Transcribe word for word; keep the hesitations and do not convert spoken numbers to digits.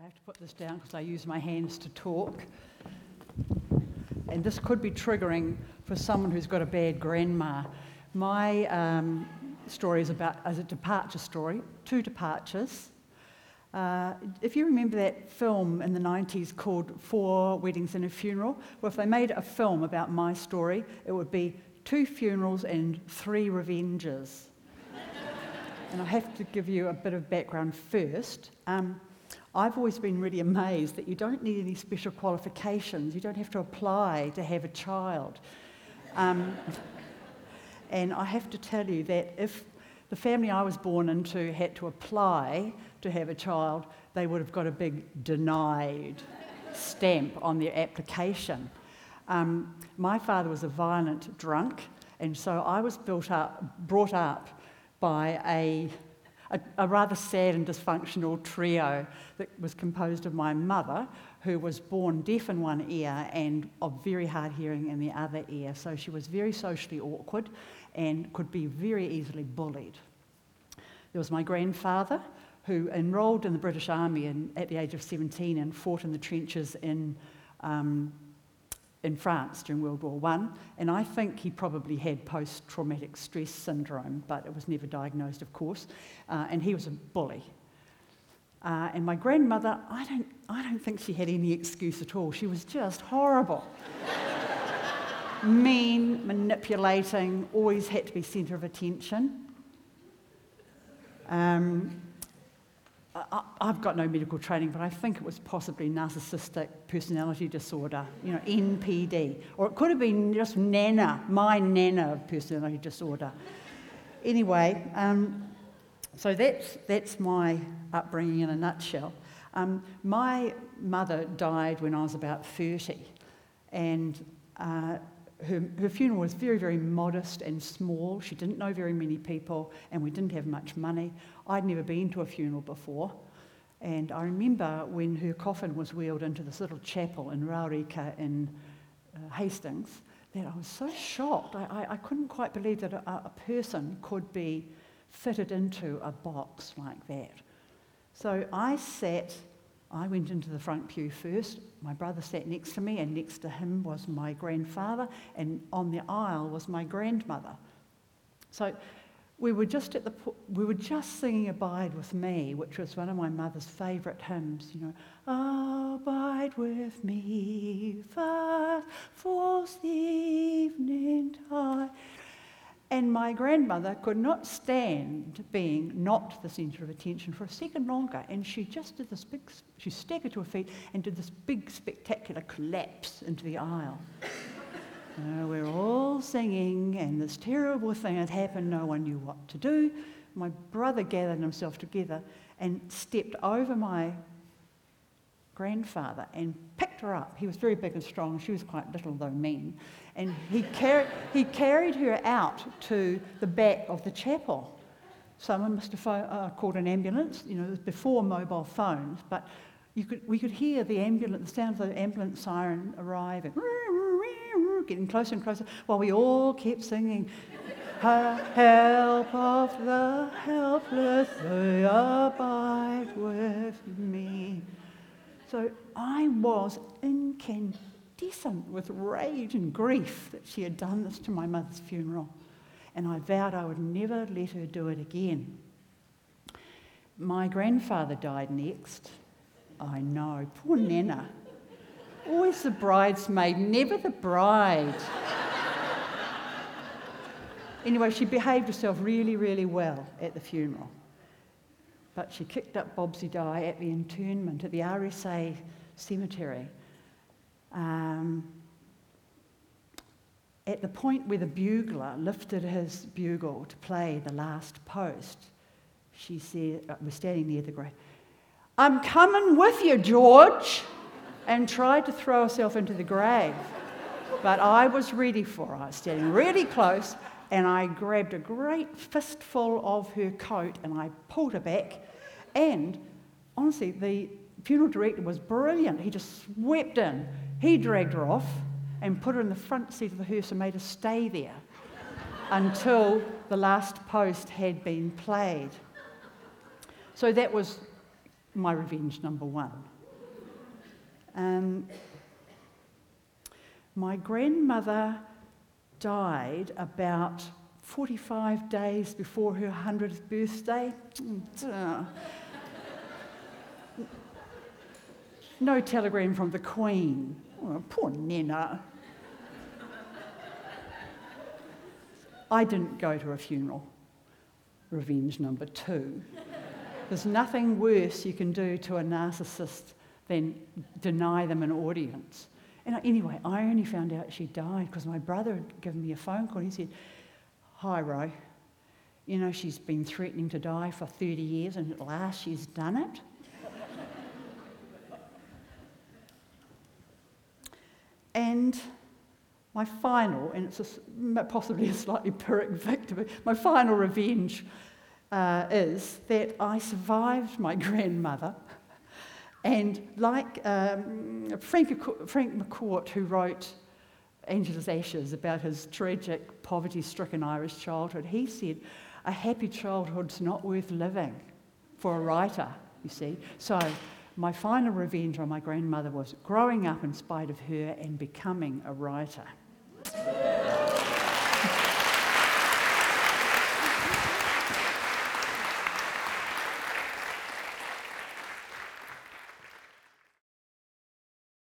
I have to put this down because I use my hands to talk. And this could be triggering for someone who's got a bad grandma. My um, story is about as a departure story, two departures. Uh, if you remember that film in the nineties called Four Weddings and a Funeral, well, if they made a film about my story, it would be two funerals and three revenges. And I have to give you a bit of background first. Um, I've always been really amazed that you don't need any special qualifications. You don't have to apply to have a child. Um, and I have to tell you that if the family I was born into had to apply to have a child, they would have got a big denied stamp on their application. Um, my father was a violent drunk, and so I was built up, brought up by a, a, a rather sad and dysfunctional trio that was composed of my mother, who was born deaf in one ear and of very hard hearing in the other ear. So she was very socially awkward and could be very easily bullied. There was my grandfather, who enrolled in the British Army in, at the age of seventeen and fought in the trenches in um, in France during World War One, and I think he probably had post-traumatic stress syndrome, but it was never diagnosed, of course, uh, and he was a bully. Uh, and my grandmother, I don't, I don't think she had any excuse at all. She was just horrible. Mean, manipulating, always had to be centre of attention. Um, I, I've got no medical training, but I think it was possibly narcissistic personality disorder, you know, N P D. Or it could have been just Nana, my Nana personality disorder. Anyway, um, so that's, that's my upbringing in a nutshell. Um, my mother died when I was about thirty, and uh, her, her funeral was very, very modest and small. She didn't know very many people, and we didn't have much money. I'd never been to a funeral before, and I remember when her coffin was wheeled into this little chapel in Raurika in uh, Hastings, that I was so shocked. I, I, I couldn't quite believe that a, a person could be fitted into a box like that. So I sat, I went into the front pew first. My brother sat next to me, and next to him was my grandfather, and on the aisle was my grandmother. So we were just at the we were just singing "Abide with Me," which was one of my mother's favourite hymns. You know, abide with me, fast falls the evening tide. And my grandmother could not stand being not the centre of attention for a second longer, and she just did this big, she staggered to her feet and did this big spectacular collapse into the aisle. uh, we're all singing, and this terrible thing had happened, no one knew what to do. My brother gathered himself together and stepped over my grandfather and picked her up. He was very big and strong, she was quite little though mean. And he, car- he carried her out to the back of the chapel. Someone must have phone, uh, called an ambulance. You know, it was before mobile phones, but you could, we could hear the ambulance, the sound of the ambulance siren arriving, getting closer and closer, while we all kept singing, "Help of the helpless, abide with me." So I was incandescent with rage and grief that she had done this to my mother's funeral, and I vowed I would never let her do it again. My grandfather died next. I know, poor Nana. Always the bridesmaid, never the bride. Anyway, she behaved herself really, really well at the funeral. But she kicked up Bobsy Die at the internment at the R S A cemetery. Um, at the point where the bugler lifted his bugle to play the last post, she said, uh, we're standing near the grave, "I'm coming with you, George," and tried to throw herself into the grave. But I was ready for her. I was standing really close, and I grabbed a great fistful of her coat and I pulled her back. And honestly, the funeral director was brilliant. He just swept in. He dragged her off and put her in the front seat of the hearse and made her stay there until the last post had been played. So that was my revenge number one. Um, my grandmother died about forty-five days before her hundredth birthday. No telegram from the Queen. Oh, poor Nena. I didn't go to a funeral. Revenge number two. There's nothing worse you can do to a narcissist than deny them an audience. And anyway, I only found out she died because my brother had given me a phone call. He said, "Hi, Ro. You know, she's been threatening to die for thirty years and at last she's done it." And my final, and it's a, possibly a slightly pyrrhic victory, my final revenge uh, is that I survived my grandmother. And like um, Frank, Frank McCourt, who wrote Angela's Ashes about his tragic, poverty-stricken Irish childhood, he said, a happy childhood's not worth living for a writer, you see. So my final revenge on my grandmother was growing up in spite of her and becoming a writer.